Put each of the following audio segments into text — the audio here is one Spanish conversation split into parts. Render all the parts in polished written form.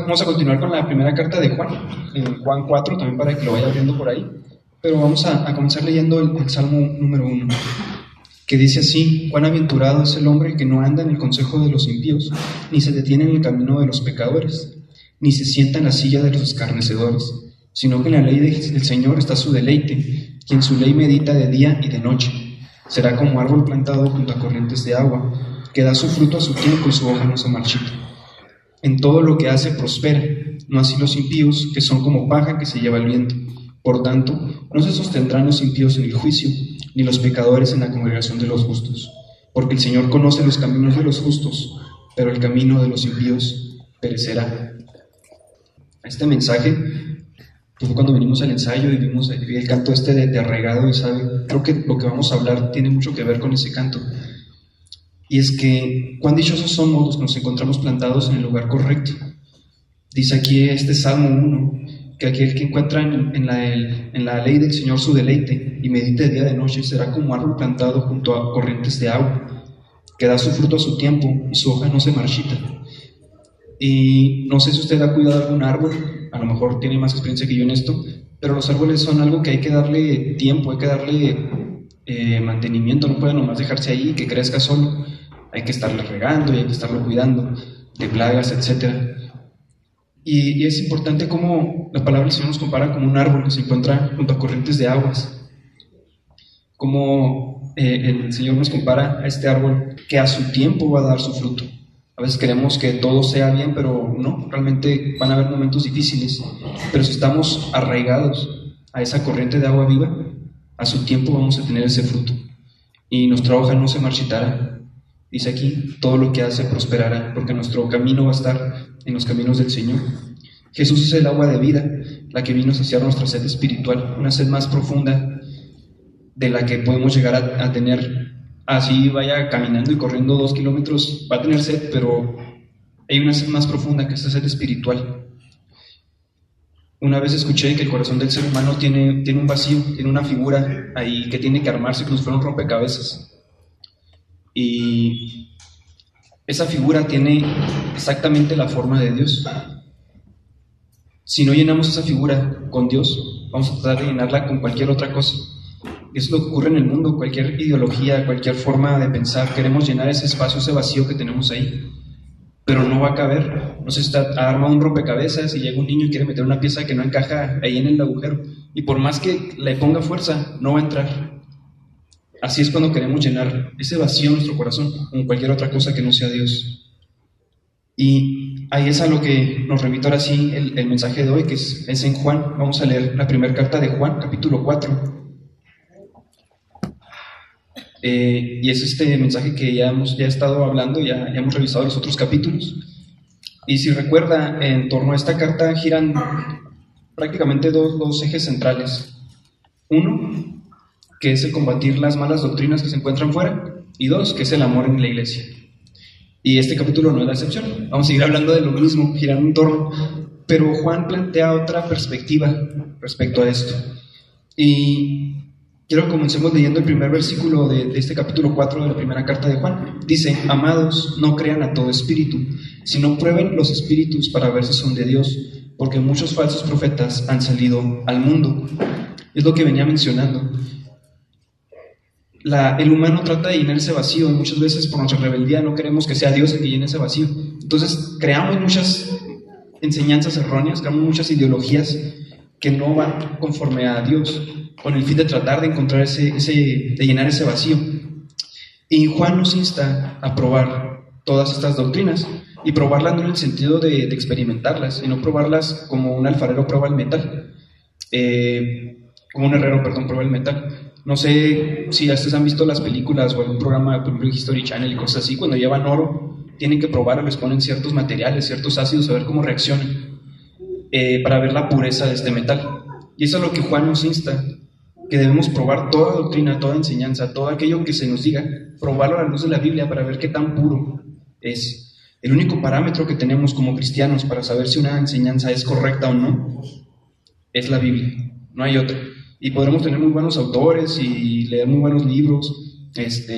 vamos a continuar con la primera carta de Juan, en Juan 4, también para que lo vaya viendo por ahí. Pero vamos a comenzar leyendo el Salmo número 1, que dice así: cuán aventurado es el hombre que no anda en el consejo de los impíos, ni se detiene en el camino de los pecadores, ni se sienta en la silla de los escarnecedores, sino que en la ley del Señor está su deleite, y en su ley medita de día y de noche. Será como árbol plantado junto a corrientes de agua, que da su fruto a su tiempo y su hoja no se marchita. En todo lo que hace prospera, no así los impíos, que son como paja que se lleva el viento. Por tanto, no se sostendrán los impíos en el juicio, ni los pecadores en la congregación de los justos. Porque el Señor conoce los caminos de los justos, pero el camino de los impíos perecerá. Este mensaje, pues cuando venimos al ensayo y vimos el canto de arraigado, y creo que lo que vamos a hablar tiene mucho que ver con ese canto. Y es que cuán dichosos somos los que nos encontramos plantados en el lugar correcto. Dice aquí este Salmo 1, que aquel que encuentra en la ley del Señor su deleite y medite día de noche será como árbol plantado junto a corrientes de agua, que da su fruto a su tiempo y su hoja no se marchita. Y no sé si usted ha cuidado algún árbol, a lo mejor tiene más experiencia que yo en esto, pero los árboles son algo que hay que darle tiempo, hay que darle mantenimiento, no puede nomás dejarse ahí y que crezca solo. Hay que estarle regando y hay que estarlo cuidando de plagas, etc. Y es importante cómo la palabra del Señor nos compara como un árbol que se encuentra junto a corrientes de aguas. Como el Señor nos compara a este árbol que a su tiempo va a dar su fruto. A veces queremos que todo sea bien, pero no, realmente van a haber momentos difíciles. Pero si estamos arraigados a esa corriente de agua viva, a su tiempo vamos a tener ese fruto. Y nuestra hoja no se marchitará. Dice aquí, todo lo que hace prosperará, porque nuestro camino va a estar en los caminos del Señor. Jesús es el agua de vida, la que vino a saciar nuestra sed espiritual, una sed más profunda de la que podemos llegar a tener. Así vaya caminando y corriendo 2 kilómetros, va a tener sed, pero hay una sed más profunda que esta sed espiritual. Una vez escuché que el corazón del ser humano tiene un vacío, tiene una figura ahí que tiene que armarse como si fuera un rompecabezas. Y esa figura tiene exactamente la forma de Dios. Si no llenamos esa figura con Dios, vamos a tratar de llenarla con cualquier otra cosa. Eso es lo que ocurre en el mundo, cualquier ideología, cualquier forma de pensar. Queremos llenar ese espacio, ese vacío que tenemos ahí, pero no va a caber. No se arma un rompecabezas y llega un niño y quiere meter una pieza que no encaja ahí en el agujero. Y por más que le ponga fuerza, no va a entrar. Así es cuando queremos llenar ese vacío en nuestro corazón con cualquier otra cosa que no sea Dios. Y ahí es a lo que nos remite ahora sí el mensaje de hoy, que es en Juan. Vamos a leer la primera carta de Juan, capítulo 4. Y es este mensaje que ya hemos estado hablando, ya hemos revisado los otros capítulos. Y si recuerda, en torno a esta carta giran prácticamente dos ejes centrales. Uno, que es el combatir las malas doctrinas que se encuentran fuera, y 2, que es el amor en la iglesia. Y este capítulo no es la excepción. Vamos a seguir hablando de lo mismo, girando en torno, pero Juan plantea otra perspectiva respecto a esto. Y quiero que comencemos leyendo el primer versículo de este capítulo 4 de la primera carta de Juan. Dice: amados, no crean a todo espíritu, sino prueben los espíritus para ver si son de Dios, porque muchos falsos profetas han salido al mundo. Es lo que venía mencionando. El humano trata de llenar ese vacío y muchas veces por nuestra rebeldía no queremos que sea Dios el que llene ese vacío. Entonces creamos muchas enseñanzas erróneas, creamos muchas ideologías que no van conforme a Dios, con el fin de tratar de encontrar de llenar ese vacío. Y Juan nos insta a probar todas estas doctrinas, y probarlas no en el sentido de experimentarlas, sino probarlas como un alfarero prueba el metal, como un herrero, prueba el metal. No sé si ustedes han visto las películas o algún programa, por ejemplo, History Channel y cosas así. Cuando llevan oro, tienen que probar, les ponen ciertos materiales, ciertos ácidos, a ver cómo reaccionan, para ver la pureza de este metal. Y eso es lo que Juan nos insta, que debemos probar toda doctrina, toda enseñanza, todo aquello que se nos diga, probarlo a la luz de la Biblia para ver qué tan puro es. El único parámetro que tenemos como cristianos para saber si una enseñanza es correcta o no es la Biblia, no hay otra. Y podremos tener muy buenos autores y leer muy buenos libros.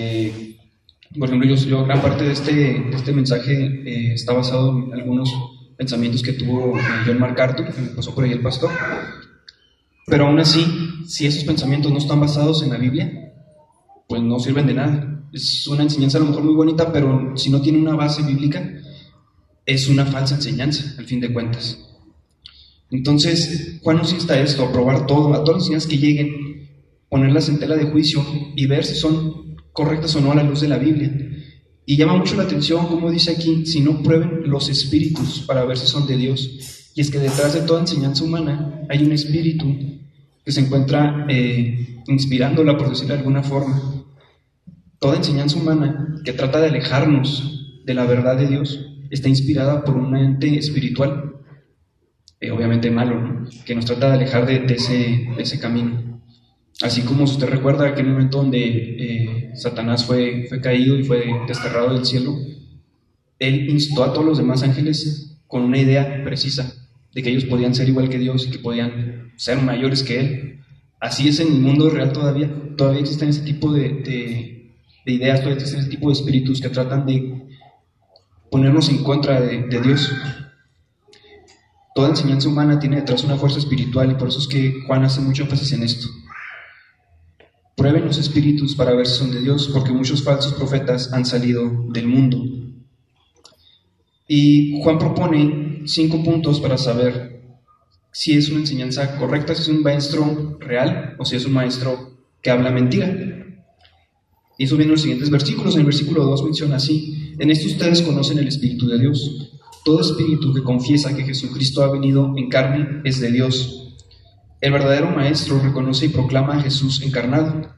Por ejemplo, yo gran parte de este mensaje está basado en algunos pensamientos que tuvo John MacArthur, que me pasó por ahí el pastor. Pero aún así, si esos pensamientos no están basados en la Biblia, pues no sirven de nada. Es una enseñanza a lo mejor muy bonita, pero si no tiene una base bíblica, es una falsa enseñanza, al fin de cuentas. Entonces, Juan nos insta a esto, a probar todo, a todas las enseñanzas que lleguen, ponerlas en tela de juicio y ver si son correctas o no a la luz de la Biblia. Y llama mucho la atención, como dice aquí, si no prueben los espíritus para ver si son de Dios. Y es que detrás de toda enseñanza humana hay un espíritu que se encuentra inspirándola, por decirlo de alguna forma. Toda enseñanza humana que trata de alejarnos de la verdad de Dios está inspirada por un ente espiritual, obviamente malo, ¿no? Que nos trata de alejar de ese camino. Así como si usted recuerda aquel momento donde Satanás fue caído y fue desterrado del cielo, él instó a todos los demás ángeles con una idea precisa de que ellos podían ser igual que Dios y que podían ser mayores que él. Así es en el mundo real todavía existen ese tipo de ideas, todavía existen ese tipo de espíritus que tratan de ponernos en contra de Dios. Toda enseñanza humana tiene detrás una fuerza espiritual y por eso es que Juan hace mucho énfasis en esto. Prueben los espíritus para ver si son de Dios, porque muchos falsos profetas han salido del mundo. Y Juan propone 5 puntos para saber si es una enseñanza correcta, si es un maestro real o si es un maestro que habla mentira. Y eso viene en los siguientes versículos. En el versículo 2 menciona así: en esto ustedes conocen el Espíritu de Dios. Todo espíritu que confiesa que Jesucristo ha venido en carne es de Dios. El verdadero maestro reconoce y proclama a Jesús encarnado.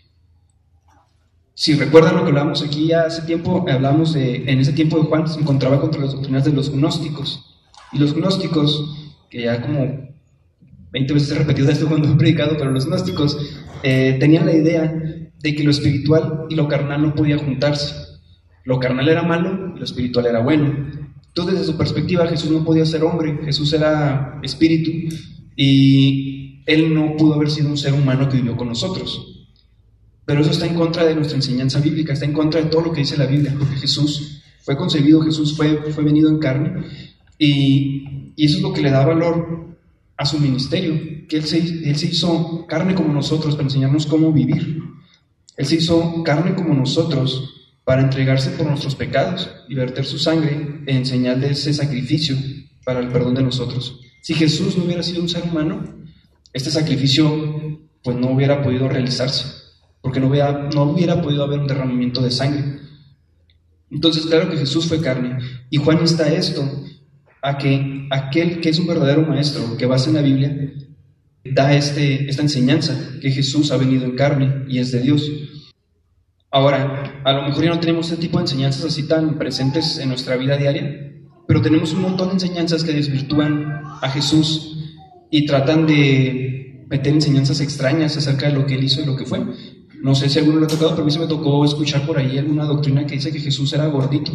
Si recuerdan lo que hablamos aquí ya hace tiempo, en ese tiempo de Juan se encontraba contra las doctrinas de los gnósticos. Y los gnósticos, que ya como 20 veces he repetido esto cuando he predicado, pero los gnósticos tenían la idea de que lo espiritual y lo carnal no podían juntarse. Lo carnal era malo y lo espiritual era bueno. Entonces, desde su perspectiva, Jesús no podía ser hombre, Jesús era espíritu y él no pudo haber sido un ser humano que vivió con nosotros. Pero eso está en contra de nuestra enseñanza bíblica, está en contra de todo lo que dice la Biblia, porque Jesús fue concebido, Jesús fue venido en carne, y eso es lo que le da valor a su ministerio, que él se hizo carne como nosotros para enseñarnos cómo vivir. Él se hizo carne como nosotros para entregarse por nuestros pecados y verter su sangre en señal de ese sacrificio para el perdón de nosotros. Si Jesús no hubiera sido un ser humano, este sacrificio pues no hubiera podido realizarse, porque no hubiera podido haber un derramamiento de sangre. Entonces, claro que Jesús fue carne, y Juan insta esto, a que aquel que es un verdadero maestro, que basa en la Biblia, da esta enseñanza, que Jesús ha venido en carne y es de Dios. Ahora, a lo mejor ya no tenemos este tipo de enseñanzas así tan presentes en nuestra vida diaria, pero tenemos un montón de enseñanzas que desvirtúan a Jesús y tratan de meter enseñanzas extrañas acerca de lo que él hizo y lo que fue. No sé si a alguno le ha tocado, pero a mí se me tocó escuchar por ahí alguna doctrina que dice que Jesús era gordito.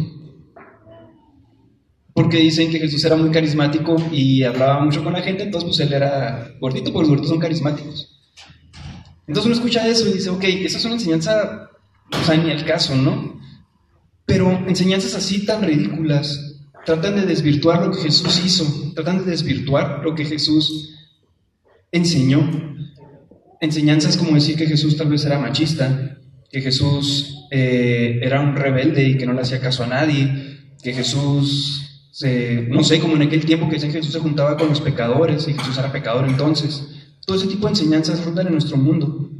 Porque dicen que Jesús era muy carismático y hablaba mucho con la gente, entonces pues él era gordito, porque los gorditos son carismáticos. Entonces uno escucha eso y dice, ok, esa es una enseñanza, o sea, ni al caso, ¿no? Pero enseñanzas así tan ridículas tratan de desvirtuar lo que Jesús hizo, tratan de desvirtuar lo que Jesús enseñó. Enseñanzas como decir que Jesús tal vez era machista, que Jesús era un rebelde y que no le hacía caso a nadie, que Jesús, no sé, como en aquel tiempo que dicen que Jesús se juntaba con los pecadores y Jesús era pecador entonces. Todo ese tipo de enseñanzas rondan en nuestro mundo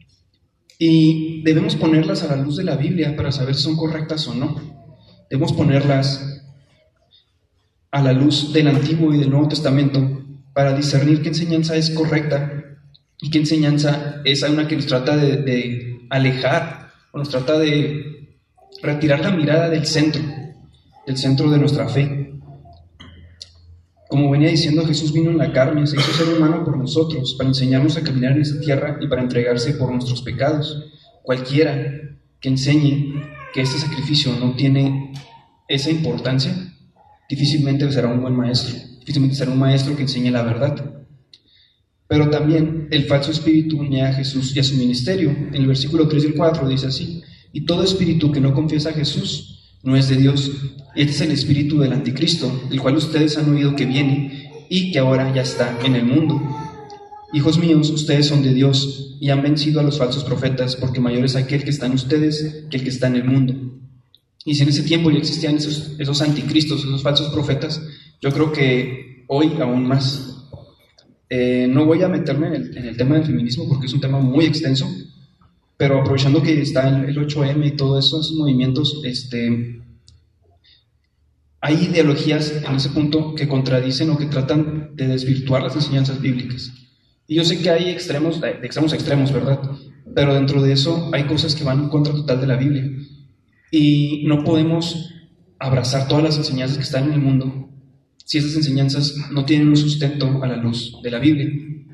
y debemos ponerlas a la luz de la Biblia para saber si son correctas o no. Debemos ponerlas a la luz del Antiguo y del Nuevo Testamento para discernir qué enseñanza es correcta y qué enseñanza es una que nos trata de alejar o nos trata de retirar la mirada del centro de nuestra fe. Como venía diciendo, Jesús vino en la carne, se hizo ser humano por nosotros, para enseñarnos a caminar en esta tierra y para entregarse por nuestros pecados. Cualquiera que enseñe que este sacrificio no tiene esa importancia, difícilmente será un buen maestro, difícilmente será un maestro que enseñe la verdad. Pero también el falso espíritu niega a Jesús y a su ministerio. En el versículo 3 y el 4 dice así: y todo espíritu que no confiesa a Jesús no es de Dios. Este es el espíritu del anticristo, el cual ustedes han oído que viene y que ahora ya está en el mundo. Hijos míos, ustedes son de Dios y han vencido a los falsos profetas, porque mayor es aquel que está en ustedes que el que está en el mundo. Y si en ese tiempo ya existían esos anticristos, esos falsos profetas, yo creo que hoy aún más. No voy a meterme en el tema del feminismo porque es un tema muy extenso, pero aprovechando que está el 8M y todos esos movimientos, hay ideologías en ese punto que contradicen o que tratan de desvirtuar las enseñanzas bíblicas. Y yo sé que hay extremos, de extremos a extremos, ¿verdad? Pero dentro de eso hay cosas que van en contra total de la Biblia. Y no podemos abrazar todas las enseñanzas que están en el mundo si esas enseñanzas no tienen un sustento a la luz de la Biblia.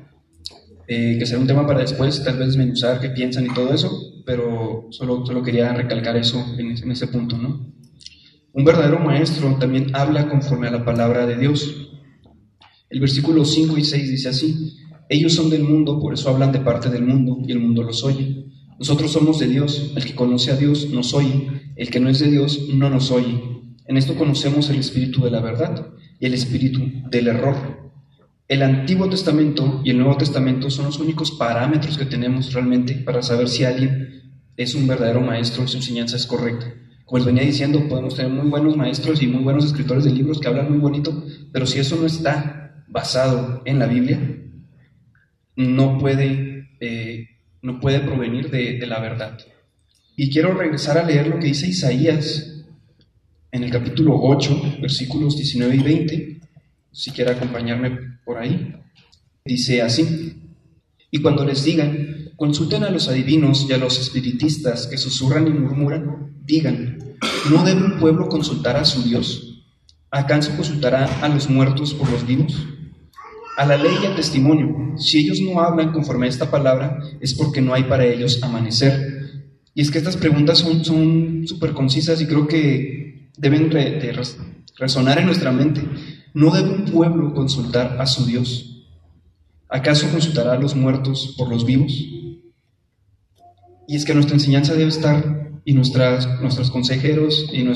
Que será un tema para después, tal vez desmenuzar qué piensan y todo eso, pero solo quería recalcar eso en ese punto, ¿no? Un verdadero maestro también habla conforme a la palabra de Dios. El versículo 5 y 6 dice así: ellos son del mundo, por eso hablan de parte del mundo, y el mundo los oye. Nosotros somos de Dios, el que conoce a Dios nos oye, el que no es de Dios no nos oye. En esto conocemos el espíritu de la verdad y el espíritu del error. El Antiguo Testamento y el Nuevo Testamento son los únicos parámetros que tenemos realmente para saber si alguien es un verdadero maestro y su enseñanza es correcta. Como les venía diciendo, podemos tener muy buenos maestros y muy buenos escritores de libros que hablan muy bonito, pero si eso no está basado en la Biblia, no puede provenir de la verdad. Y quiero regresar a leer lo que dice Isaías en el capítulo 8, versículos 19 y 20, si quiere acompañarme por ahí. Dice así: y cuando les digan, consulten a los adivinos y a los espiritistas que susurran y murmuran, digan, ¿no debe un pueblo consultar a su Dios? ¿Acaso consultará a los muertos por los vivos? A la ley y al testimonio, si ellos no hablan conforme a esta palabra, es porque no hay para ellos amanecer. Y es que estas preguntas son súper concisas y creo que deben resonar en nuestra mente. ¿No debe un pueblo consultar a su Dios? ¿Acaso consultará a los muertos por los vivos? Y es que nuestra enseñanza debe estar, y nuestros consejeros, y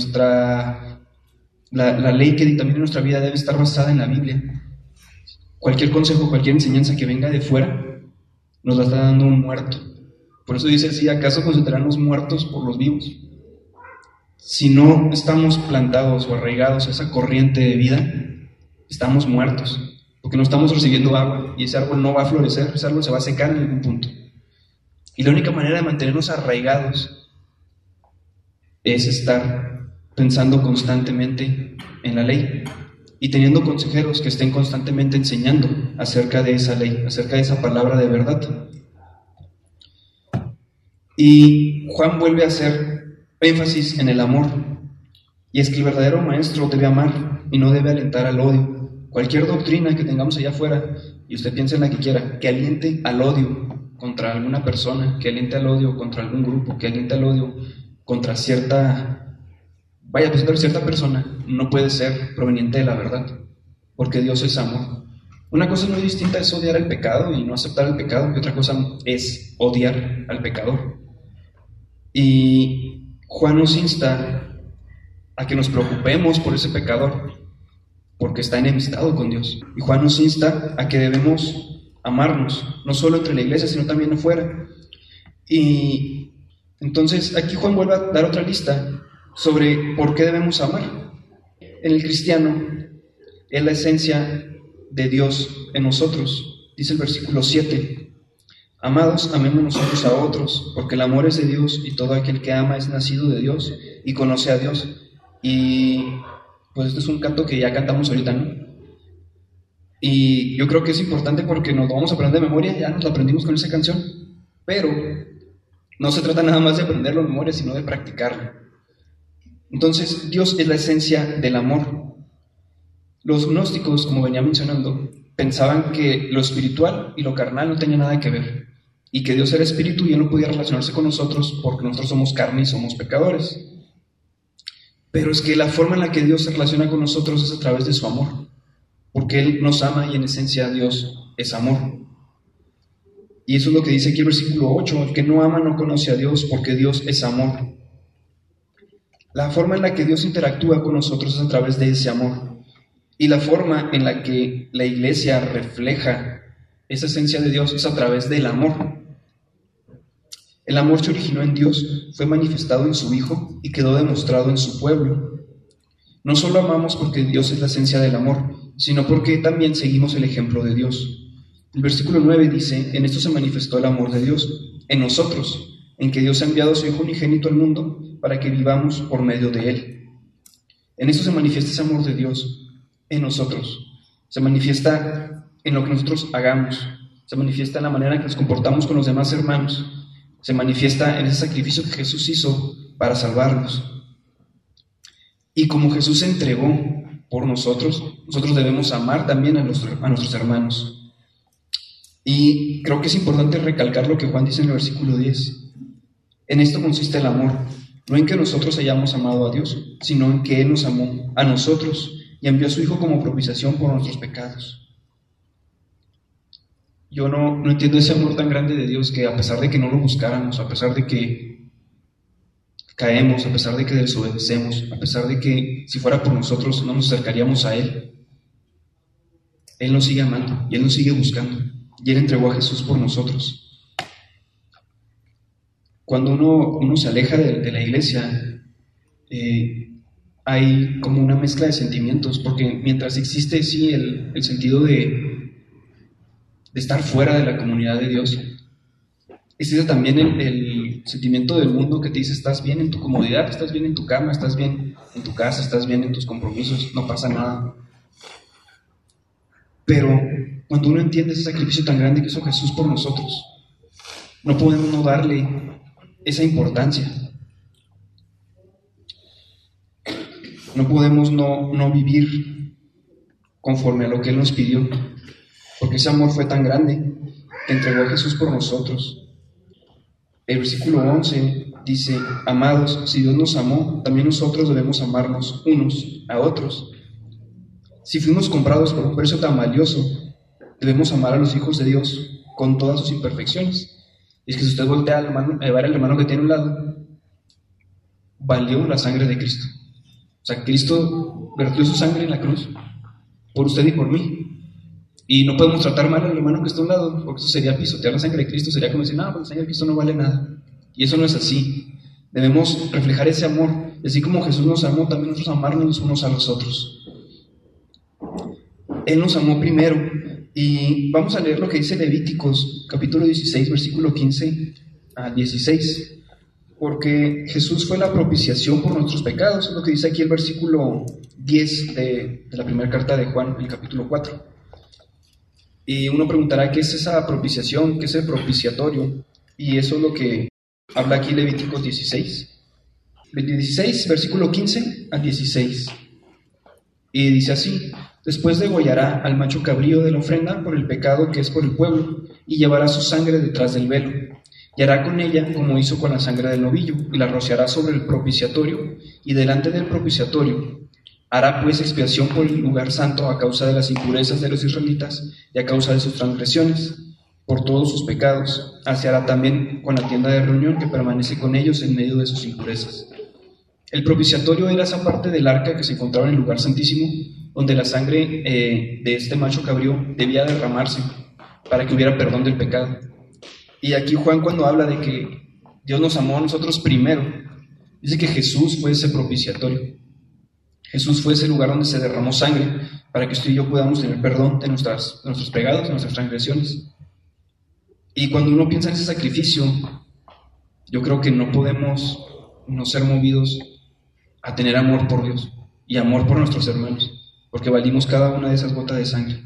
la ley que dictamina nuestra vida debe estar basada en la Biblia. Cualquier consejo, cualquier enseñanza que venga de fuera, nos la está dando un muerto. Por eso dice así: ¿acaso consultarán los muertos por los vivos? Si no estamos plantados o arraigados a esa corriente de vida, estamos muertos, porque no estamos recibiendo agua, y ese árbol no va a florecer, ese árbol se va a secar en algún punto. Y la única manera de mantenernos arraigados es estar pensando constantemente en la ley y teniendo consejeros que estén constantemente enseñando acerca de esa ley, acerca de esa palabra de verdad. Y Juan vuelve a hacer énfasis en el amor, y es que el verdadero maestro debe amar y no debe alentar al odio. Cualquier doctrina que tengamos allá afuera, y usted piense en la que quiera, que aliente al odio contra alguna persona, que aliente al odio contra algún grupo, que aliente al odio contra cierta persona, no puede ser proveniente de la verdad, porque Dios es amor. Una cosa muy distinta es odiar al pecado y no aceptar el pecado, y otra cosa es odiar al pecador. Y Juan nos insta a que nos preocupemos por ese pecador, porque está enemistado con Dios. Y Juan nos insta a que debemos amarnos, no solo entre la iglesia, sino también afuera. Y entonces aquí Juan vuelve a dar otra lista sobre por qué debemos amar. En el cristiano es la esencia de Dios en nosotros. Dice el versículo 7: amados, amémonos unos a otros, porque el amor es de Dios, y todo aquel que ama es nacido de Dios y conoce a Dios. Y pues este es un canto que ya cantamos ahorita, ¿no? Y yo creo que es importante porque nos lo vamos a aprender de memoria, ya nos lo aprendimos con esa canción, pero no se trata nada más de aprenderlo de memoria, sino de practicarlo. Entonces, Dios es la esencia del amor. Los gnósticos, como venía mencionando, pensaban que lo espiritual y lo carnal no tenían nada que ver, y que Dios era espíritu y Él no podía relacionarse con nosotros porque nosotros somos carne y somos pecadores. Pero es que la forma en la que Dios se relaciona con nosotros es a través de su amor, porque Él nos ama y en esencia Dios es amor. Y eso es lo que dice aquí el versículo 8: el que no ama no conoce a Dios, porque Dios es amor. La forma en la que Dios interactúa con nosotros es a través de ese amor. Y la forma en la que la iglesia refleja esa esencia de Dios es a través del amor. El amor se originó en Dios, fue manifestado en su Hijo y quedó demostrado en su pueblo. No solo amamos porque Dios es la esencia del amor, sino porque también seguimos el ejemplo de Dios. El versículo 9 dice: en esto se manifestó el amor de Dios, en nosotros, en que Dios ha enviado a su Hijo unigénito al mundo para que vivamos por medio de Él. En esto se manifiesta ese amor de Dios, en nosotros. Se manifiesta en lo que nosotros hagamos, se manifiesta en la manera en que nos comportamos con los demás hermanos, se manifiesta en ese sacrificio que Jesús hizo para salvarnos. Y como Jesús se entregó por nosotros, nosotros debemos amar también a nuestros hermanos. Y creo que es importante recalcar lo que Juan dice en el versículo 10. En esto consiste el amor, no en que nosotros hayamos amado a Dios, sino en que Él nos amó a nosotros y envió a su Hijo como propiciación por nuestros pecados. Yo no entiendo ese amor tan grande de Dios, que a pesar de que no lo buscáramos, a pesar de que caemos, a pesar de que desobedecemos, a pesar de que si fuera por nosotros no nos acercaríamos a Él, Él nos sigue amando y Él nos sigue buscando, y Él entregó a Jesús por nosotros. Cuando uno se aleja de la iglesia, hay como una mezcla de sentimientos, porque mientras existe sí el sentido de estar fuera de la comunidad de Dios, existe también el sentimiento del mundo que te dice: estás bien en tu comodidad, estás bien en tu cama, estás bien en tu casa, estás bien en tus compromisos, no pasa nada. Pero cuando uno entiende ese sacrificio tan grande que hizo Jesús por nosotros, no podemos no darle esa importancia. No podemos no vivir conforme a lo que Él nos pidió, porque ese amor fue tan grande que entregó a Jesús por nosotros. El versículo 11 dice: amados, si Dios nos amó, también nosotros debemos amarnos unos a otros. Si fuimos comprados por un precio tan valioso, debemos amar a los hijos de Dios con todas sus imperfecciones. Y es que si usted voltea a ver al hermano que tiene a un lado, valió la sangre de Cristo. O sea, Cristo vertió su sangre en la cruz por usted y por mí. Y no podemos tratar mal al hermano que está a un lado, porque eso sería pisotear la sangre de Cristo, sería como decir: no, pues la sangre de Cristo no vale nada. Y eso no es así. Debemos reflejar ese amor. Y así como Jesús nos amó, también nosotros amarnos unos a los otros. Él nos amó primero. Y vamos a leer lo que dice Levíticos, capítulo 16, versículo 15 a 16. Porque Jesús fue la propiciación por nuestros pecados. Es lo que dice aquí el versículo 10 de la primera carta de Juan, el capítulo 4. Y uno preguntará: ¿qué es esa propiciación? ¿Qué es el propiciatorio? Y eso es lo que habla aquí Levíticos 16. 16, versículo 15 al 16. Y dice así: después degollará al macho cabrío de la ofrenda por el pecado que es por el pueblo, y llevará su sangre detrás del velo, y hará con ella como hizo con la sangre del novillo, y la rociará sobre el propiciatorio, y delante del propiciatorio hará pues expiación por el lugar santo a causa de las impurezas de los israelitas y a causa de sus transgresiones, por todos sus pecados. Así hará también con la tienda de reunión que permanece con ellos en medio de sus impurezas. El propiciatorio era esa parte del arca que se encontraba en el lugar santísimo, donde la sangre de este macho cabrío debía derramarse para que hubiera perdón del pecado. Y aquí Juan, cuando habla de que Dios nos amó a nosotros primero, dice que Jesús fue ese propiciatorio. Jesús fue ese lugar donde se derramó sangre para que usted y yo podamos tener perdón de nuestros pecados, de nuestras transgresiones. Y cuando uno piensa en ese sacrificio, yo creo que no podemos no ser movidos a tener amor por Dios y amor por nuestros hermanos, porque valimos cada una de esas gotas de sangre.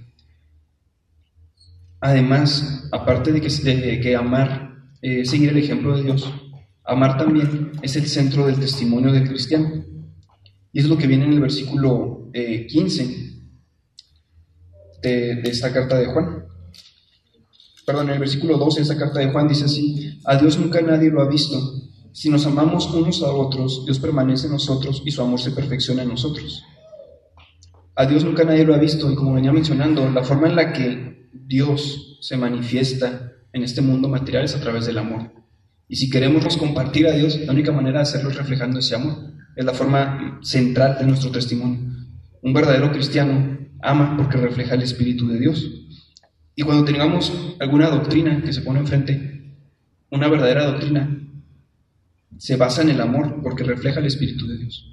Además, aparte de que amar es seguir el ejemplo de Dios, amar también es el centro del testimonio del cristiano. Y es lo que viene en el versículo 15 de esta carta de Juan. Perdón, en el versículo 12 de esta carta de Juan dice así: a Dios nunca nadie lo ha visto. Si nos amamos unos a otros, Dios permanece en nosotros y su amor se perfecciona en nosotros. A Dios nunca nadie lo ha visto, y como venía mencionando, la forma en la que Dios se manifiesta en este mundo material es a través del amor. Y si queremos compartir a Dios, la única manera de hacerlo es reflejando ese amor. es la forma central de nuestro testimonio. Un verdadero cristiano ama porque refleja el Espíritu de Dios. Y cuando tengamos alguna doctrina que se pone enfrente, una verdadera doctrina se basa en el amor porque refleja el Espíritu de Dios.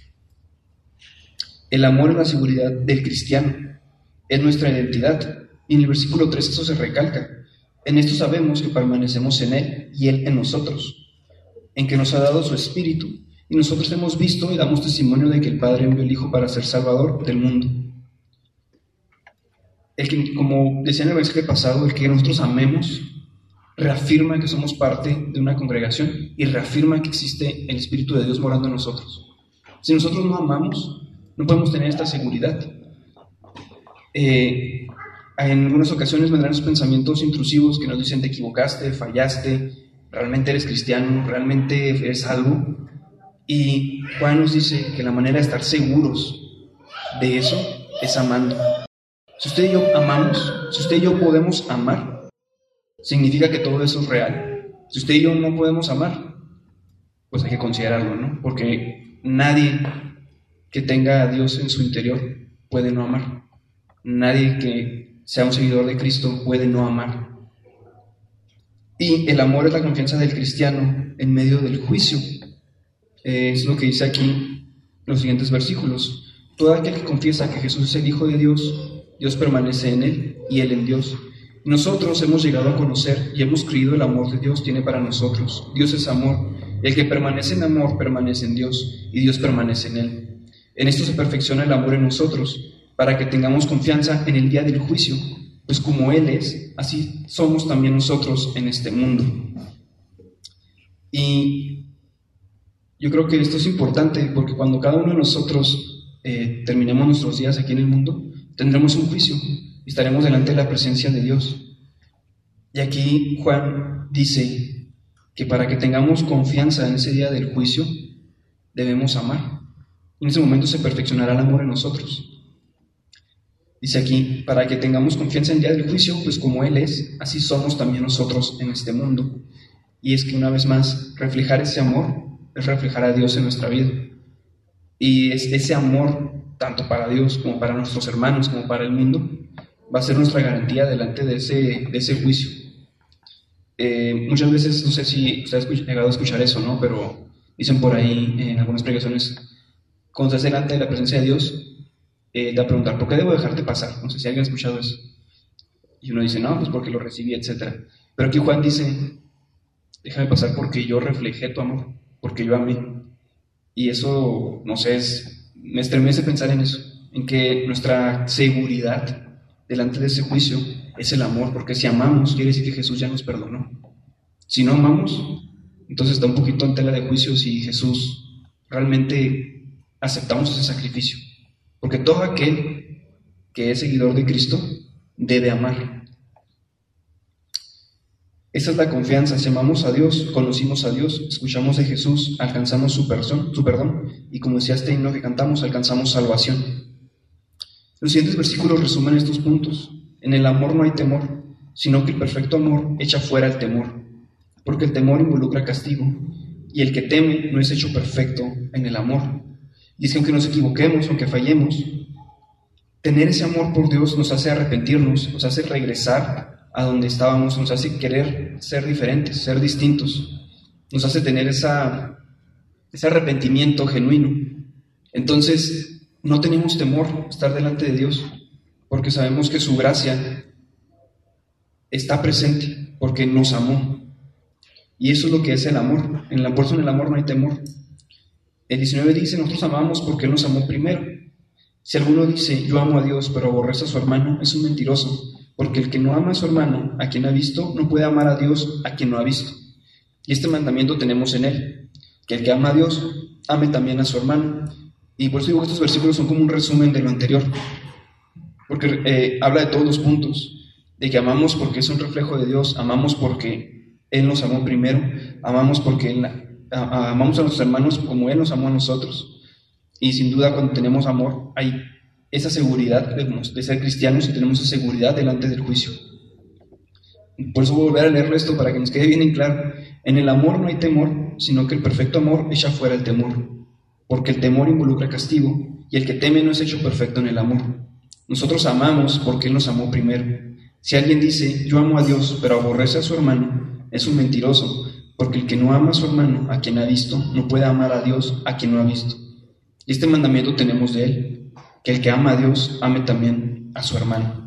El amor es la seguridad del cristiano, es nuestra identidad. Y en el versículo 3 eso se recalca. En esto sabemos que permanecemos en Él y Él en nosotros, en que nos ha dado su Espíritu, y nosotros hemos visto y damos testimonio de que el Padre envió al Hijo para ser Salvador del mundo. El que, como decía en el mensaje pasado, el que nosotros amemos reafirma que somos parte de una congregación y reafirma que existe el Espíritu de Dios morando en nosotros. Si nosotros no amamos, no podemos tener esta seguridad. En algunas ocasiones vendrán esos pensamientos intrusivos que nos dicen: te equivocaste, fallaste, realmente eres cristiano, realmente eres algo. Y Juan nos dice que la manera de estar seguros de eso es amando. Si usted y yo amamos, si usted y yo podemos amar, significa que todo eso es real. Si usted y yo no podemos amar, pues hay que considerarlo, ¿no? Porque nadie que tenga a Dios en su interior puede no amar. Nadie que sea un seguidor de Cristo puede no amar. Y el amor es la confianza del cristiano en medio del juicio. Es lo que dice aquí los siguientes versículos. Todo aquel que confiesa que Jesús es el Hijo de Dios, Dios permanece en él y él en Dios. Nosotros hemos llegado a conocer y hemos creído el amor que Dios tiene para nosotros. Dios es amor. El que permanece en amor permanece en Dios y Dios permanece en él. En esto se perfecciona el amor en nosotros, para que tengamos confianza en el día del juicio, pues como Él es, así somos también nosotros en este mundo. Y yo creo que esto es importante, porque cuando cada uno de nosotros terminemos nuestros días aquí en el mundo, tendremos un juicio y estaremos delante de la presencia de Dios. Y aquí Juan dice que para que tengamos confianza en ese día del juicio, debemos amar. Y en ese momento se perfeccionará el amor en nosotros. Dice aquí, para que tengamos confianza en el día del juicio, pues como Él es, así somos también nosotros en este mundo. Y es que una vez más, reflejar ese amor es reflejar a Dios en nuestra vida. Y ese amor, tanto para Dios como para nuestros hermanos, como para el mundo, va a ser nuestra garantía delante de ese juicio. Muchas veces, no sé si usted ha llegado a escuchar eso, ¿no? Pero dicen por ahí en algunas predicaciones, cuando estás delante de la presencia de Dios, te va a preguntar: ¿por qué debo dejarte pasar? No sé si alguien ha escuchado eso. Y uno dice: no, pues porque lo recibí, etc. Pero aquí Juan dice: déjame pasar porque yo reflejé tu amor, porque yo amé. Y eso, no sé, me estremece pensar en eso, en que nuestra seguridad delante de ese juicio es el amor, porque si amamos, quiere decir que Jesús ya nos perdonó. Si no amamos, entonces está un poquito en tela de juicio si Jesús realmente aceptamos ese sacrificio. Porque todo aquel que es seguidor de Cristo debe amar. Esa es la confianza. Si amamos a Dios, conocimos a Dios, escuchamos de Jesús, alcanzamos su perdón, y como decía este himno que cantamos, alcanzamos salvación. Los siguientes versículos resumen estos puntos. En el amor no hay temor, sino que el perfecto amor echa fuera el temor, porque el temor involucra castigo, y el que teme no es hecho perfecto en el amor. Y es que aunque nos equivoquemos, aunque fallemos, tener ese amor por Dios nos hace arrepentirnos, nos hace regresar a donde estábamos, nos hace querer ser diferentes, ser distintos, nos hace tener ese arrepentimiento genuino. Entonces, no tenemos temor a estar delante de Dios, porque sabemos que su gracia está presente, porque nos amó. Y eso es lo que es el amor. En el amor no hay temor. El 19 dice: nosotros amamos porque Él nos amó primero. Si alguno dice: yo amo a Dios, pero aborrece a su hermano, es un mentiroso, porque el que no ama a su hermano, a quien ha visto, no puede amar a Dios, a quien no ha visto. Y este mandamiento tenemos en Él, que el que ama a Dios, ame también a su hermano. Y por eso digo que estos versículos son como un resumen de lo anterior, porque habla de todos los puntos, de que amamos porque es un reflejo de Dios, amamos porque Él nos amó primero, amamos porque amamos a nuestros hermanos como Él nos amó a nosotros. Y sin duda, cuando tenemos amor, hay esa seguridad de ser cristianos, y tenemos esa seguridad delante del juicio. Por eso voy a volver a leerlo esto para que nos quede bien en claro. En el amor no hay temor, sino que el perfecto amor echa fuera el temor. porque el temor involucra castigo, y el que teme no es hecho perfecto en el amor. Nosotros amamos porque Él nos amó primero. Si alguien dice, yo amo a Dios, pero aborrece a su hermano, es un mentiroso, porque el que no ama a su hermano, a quien ha visto, no puede amar a Dios, a quien no ha visto. Y este mandamiento tenemos de Él, que el que ama a Dios, ame también a su hermano.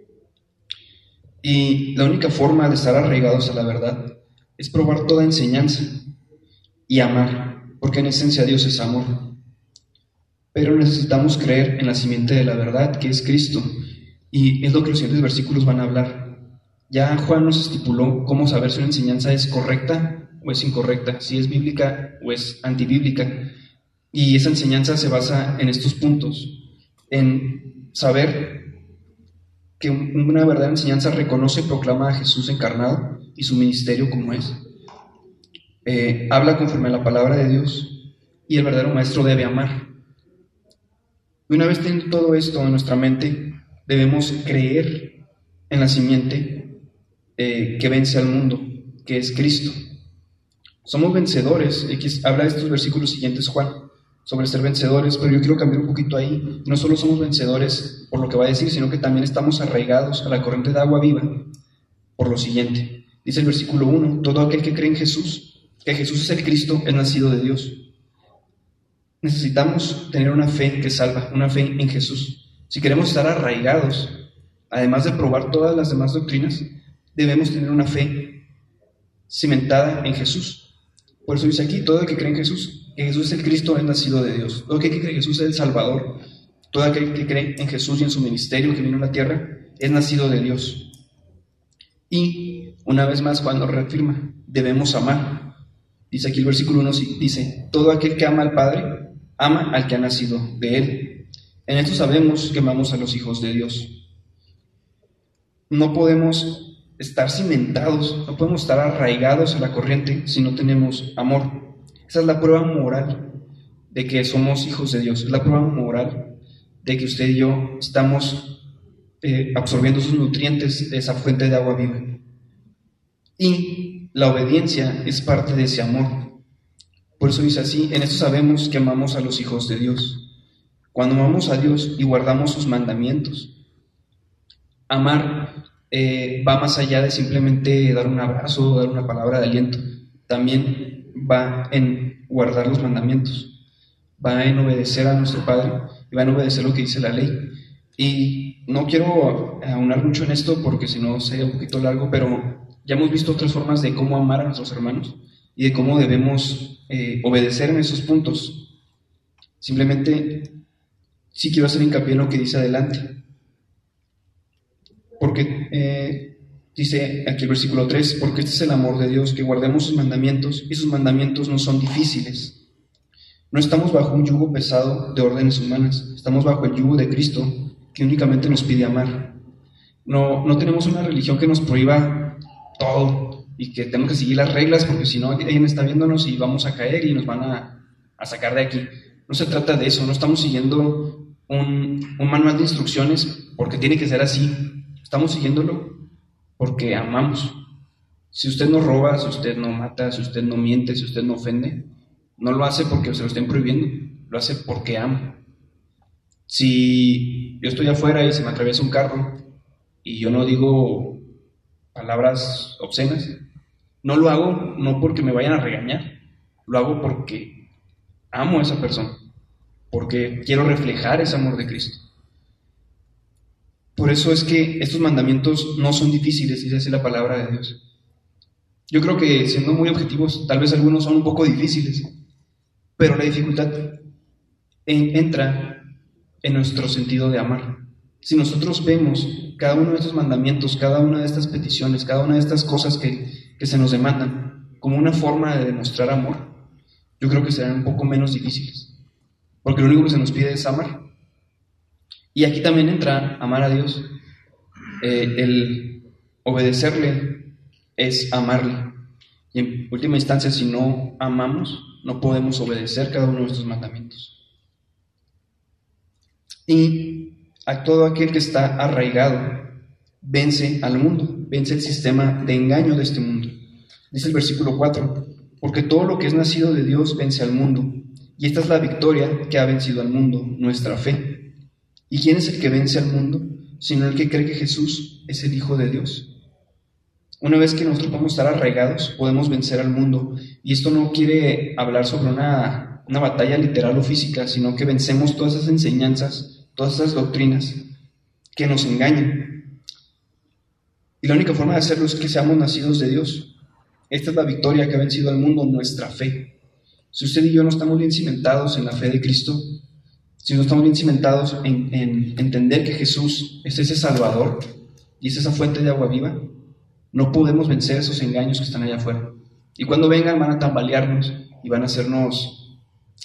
Y la única forma de estar arraigados a la verdad es probar toda enseñanza y amar, porque en esencia Dios es amor. Pero necesitamos creer en la simiente de la verdad, que es Cristo, y es lo que los siguientes versículos van a hablar. Ya Juan nos estipuló cómo saber si una enseñanza es correcta o es incorrecta, si es bíblica o es antibíblica, y esa enseñanza se basa en estos puntos, en saber que una verdadera enseñanza reconoce y proclama a Jesús encarnado y su ministerio como es. Habla conforme a la palabra de Dios, y el verdadero maestro debe amar. Y una vez teniendo todo esto en nuestra mente, debemos creer en la simiente que vence al mundo, que es Cristo. Somos vencedores. Habla de estos versículos siguientes Juan, sobre ser vencedores, pero yo quiero cambiar un poquito ahí. No solo somos vencedores por lo que va a decir, sino que también estamos arraigados a la corriente de agua viva por lo siguiente. Dice el versículo 1, todo aquel que cree en Jesús, que Jesús es el Cristo, es nacido de Dios. Necesitamos tener una fe que salva, una fe en Jesús. Si queremos estar arraigados, además de probar todas las demás doctrinas, debemos tener una fe cimentada en Jesús. Por eso dice aquí, todo el que cree en Jesús, que Jesús es el Cristo, es nacido de Dios. Todo aquel que cree en Jesús es el Salvador. Todo aquel que cree en Jesús y en su ministerio que vino a la tierra, es nacido de Dios. Y, una vez más, Juan nos reafirma, debemos amar. Dice aquí el versículo 1, dice, todo aquel que ama al Padre, ama al que ha nacido de Él. En esto sabemos que amamos a los hijos de Dios. No podemos estar cimentados, no podemos estar arraigados a la corriente si no tenemos amor. Esa es la prueba moral de que somos hijos de Dios. Es la prueba moral de que usted y yo estamos absorbiendo sus nutrientes de esa fuente de agua viva. Y la obediencia es parte de ese amor. Por eso dice así, en esto sabemos que amamos a los hijos de Dios, cuando amamos a Dios y guardamos sus mandamientos. Amar va más allá de simplemente dar un abrazo o dar una palabra de aliento. También va en guardar los mandamientos, va en obedecer a nuestro Padre y va en obedecer lo que dice la ley. Y no quiero aunar mucho en esto porque si no sería un poquito largo, pero ya hemos visto otras formas de cómo amar a nuestros hermanos y de cómo debemos obedecer en esos puntos. Simplemente sí quiero hacer hincapié en lo que dice adelante, porque dice aquí el versículo 3, porque este es el amor de Dios, que guardemos sus mandamientos, y sus mandamientos no son difíciles. No estamos bajo un yugo pesado de órdenes humanas, estamos bajo el yugo de Cristo, que únicamente nos pide amar. No tenemos una religión que nos prohíba todo y que tenemos que seguir las reglas porque si no alguien está viéndonos y vamos a caer y nos van a sacar de aquí. No se trata de eso, no estamos siguiendo un manual de instrucciones porque tiene que ser así. Estamos siguiéndolo porque amamos. Si usted no roba, si usted no mata, si usted no miente, si usted no ofende, no lo hace porque se lo estén prohibiendo, lo hace porque ama. Si yo estoy afuera y se me atraviesa un carro y yo no digo palabras obscenas, no lo hago no porque me vayan a regañar, lo hago porque amo a esa persona, porque quiero reflejar ese amor de Cristo. Por eso es que estos mandamientos no son difíciles, dice así la palabra de Dios. Yo creo que, siendo muy objetivos, tal vez algunos son un poco difíciles, pero la dificultad entra en nuestro sentido de amar. Si nosotros vemos cada uno de estos mandamientos, cada una de estas peticiones, cada una de estas cosas que se nos demandan como una forma de demostrar amor, yo creo que serán un poco menos difíciles, porque lo único que se nos pide es amar. Y aquí también entra amar a Dios. El obedecerle es amarle. Y en última instancia, si no amamos, no podemos obedecer cada uno de estos mandamientos. Y a todo aquel que está arraigado vence al mundo, vence el sistema de engaño de este mundo. Dice el versículo 4, porque todo lo que es nacido de Dios vence al mundo, Y esta es la victoria que ha vencido al mundo, nuestra fe. ¿Y quién es el que vence al mundo? Sino el que cree que Jesús es el Hijo de Dios. Una vez que nosotros podemos estar arraigados, podemos vencer al mundo. Y esto no quiere hablar sobre una batalla literal o física, sino que vencemos todas esas enseñanzas, todas esas doctrinas que nos engañan. Y la única forma de hacerlo es que seamos nacidos de Dios. Esta es la victoria que ha vencido al mundo, nuestra fe. Si usted y yo no estamos bien cimentados en la fe de Cristo, si no estamos bien cimentados en entender que Jesús es ese Salvador y es esa fuente de agua viva, no podemos vencer esos engaños que están allá afuera. Y cuando vengan van a tambalearnos y van a hacernos,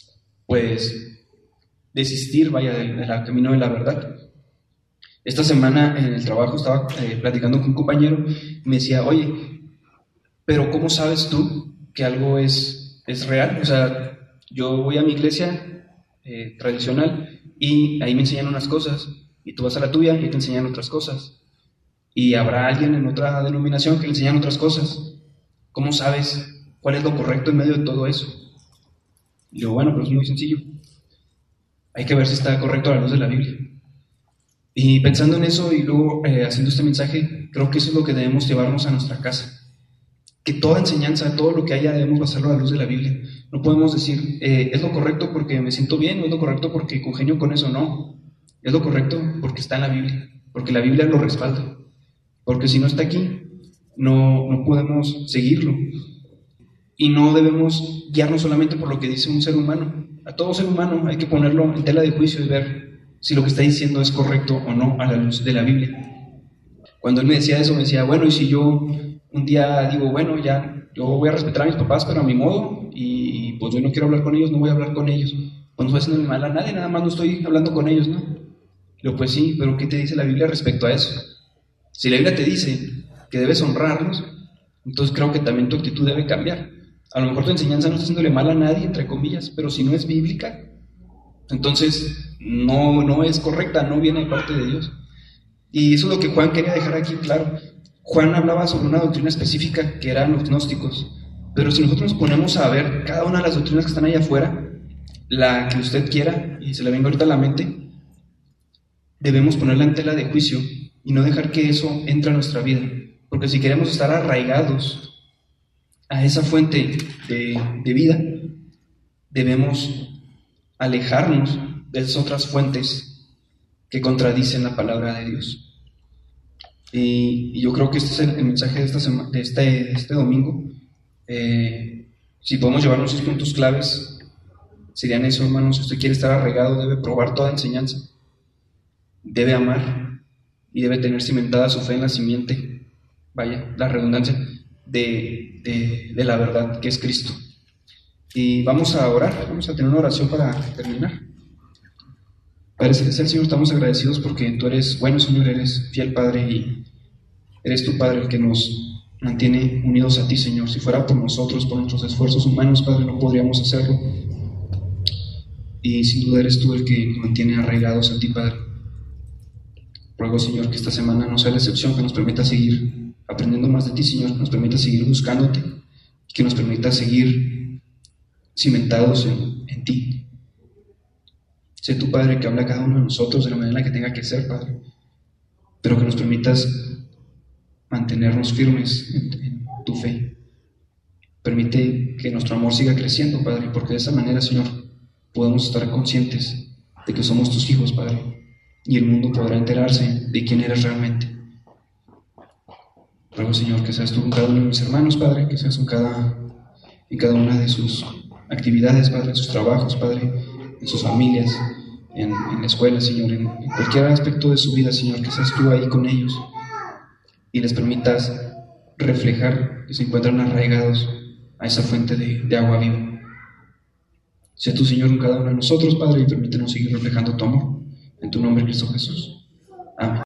desistir, del camino de la verdad. Esta semana en el trabajo estaba platicando con un compañero y me decía, oye, pero ¿cómo sabes tú que algo es real? O sea, yo voy a mi iglesia tradicional y ahí me enseñan unas cosas y tú vas a la tuya y te enseñan otras cosas. Y habrá alguien en otra denominación que le enseñan otras cosas. ¿Cómo sabes cuál es lo correcto en medio de todo eso? Y digo, bueno, pero es muy sencillo. Hay que ver si está correcto a la luz de la Biblia. Y pensando en eso y luego haciendo este mensaje, creo que eso es lo que debemos llevarnos a nuestra casa. Que toda enseñanza, todo lo que haya, debemos basarlo a la luz de la Biblia. No podemos decir, es lo correcto porque me siento bien, o es lo correcto porque congenio con eso. No, es lo correcto porque está en la Biblia, porque la Biblia lo respalda. Porque si no está aquí, no podemos seguirlo. Y no debemos guiarnos solamente por lo que dice un ser humano. A todo ser humano hay que ponerlo en tela de juicio y ver si lo que está diciendo es correcto o no a la luz de la Biblia. Cuando él me decía eso, me decía, bueno, y si yo un día digo, bueno, ya, yo voy a respetar a mis papás, pero a mi modo, y pues yo no quiero hablar con ellos, no voy a hablar con ellos. Pues no estoy haciendo mal a nadie, nada más no estoy hablando con ellos, ¿no? Yo, pues sí, pero ¿qué te dice la Biblia respecto a eso? Si la Biblia te dice que debes honrarlos, entonces creo que también tu actitud debe cambiar. A lo mejor tu enseñanza no está haciéndole mal a nadie, entre comillas, pero si no es bíblica, entonces no es correcta, no viene de parte de Dios. Y eso es lo que Juan quería dejar aquí claro. Juan hablaba sobre una doctrina específica que eran los gnósticos, pero si nosotros nos ponemos a ver cada una de las doctrinas que están allá afuera, la que usted quiera, y se le venga ahorita a la mente, debemos ponerla en tela de juicio y no dejar que eso entre a nuestra vida, porque si queremos estar arraigados a esa fuente de vida, debemos alejarnos de esas otras fuentes que contradicen la palabra de Dios. Y yo creo que este es el mensaje de este domingo. Si podemos llevarnos esos puntos claves, serían eso, hermanos. Si usted quiere estar arraigado, debe probar toda enseñanza, debe amar y debe tener cimentada su fe en la simiente, la redundancia, de la verdad que es Cristo. Y vamos a orar, vamos a tener una oración para terminar. Padre Celestial, Señor, estamos agradecidos porque tú eres bueno, Señor, eres fiel Padre y eres tu Padre el que nos mantiene unidos a ti, Señor. Si fuera por nosotros, por nuestros esfuerzos humanos, Padre, no podríamos hacerlo. Y sin duda eres tú el que nos mantiene arraigados a ti, Padre. Ruego, Señor, que esta semana no sea la excepción, que nos permita seguir aprendiendo más de ti, Señor, que nos permita seguir buscándote, que nos permita seguir cimentados en ti. Sé tu Padre que habla a cada uno de nosotros de la manera en la que tenga que ser, Padre, pero que nos permitas mantenernos firmes en tu fe. Permite que nuestro amor siga creciendo, Padre, porque de esa manera, Señor, podemos estar conscientes de que somos tus hijos, Padre, y el mundo podrá enterarse de quién eres realmente. Ruego, Señor, que seas tú con cada uno de mis hermanos, Padre, que seas en cada una de sus actividades, Padre, en sus trabajos, Padre, en sus familias, en la escuela, Señor, en cualquier aspecto de su vida, Señor, que seas tú ahí con ellos y les permitas reflejar que se encuentran arraigados a esa fuente de agua viva. Sea tú, Señor, en cada uno de nosotros, Padre, y permítenos seguir reflejando tu amor. En tu nombre, Cristo Jesús. Amén.